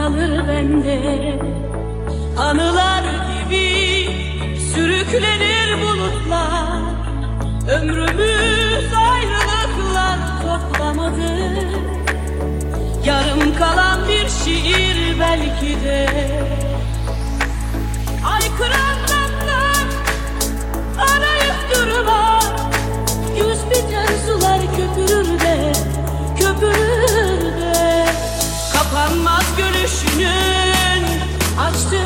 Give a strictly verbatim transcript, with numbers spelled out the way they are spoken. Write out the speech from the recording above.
kalır bende. Anılar gibi sürüklenir bulutlar, ömrümüz ayrılıklar toplamadı. Yarım kalan bir şiir belki de. Aykıranlar arayıp durma, yüz biten sular köpürür de, köpürür de. Kapanmaz gülüşünün açtığı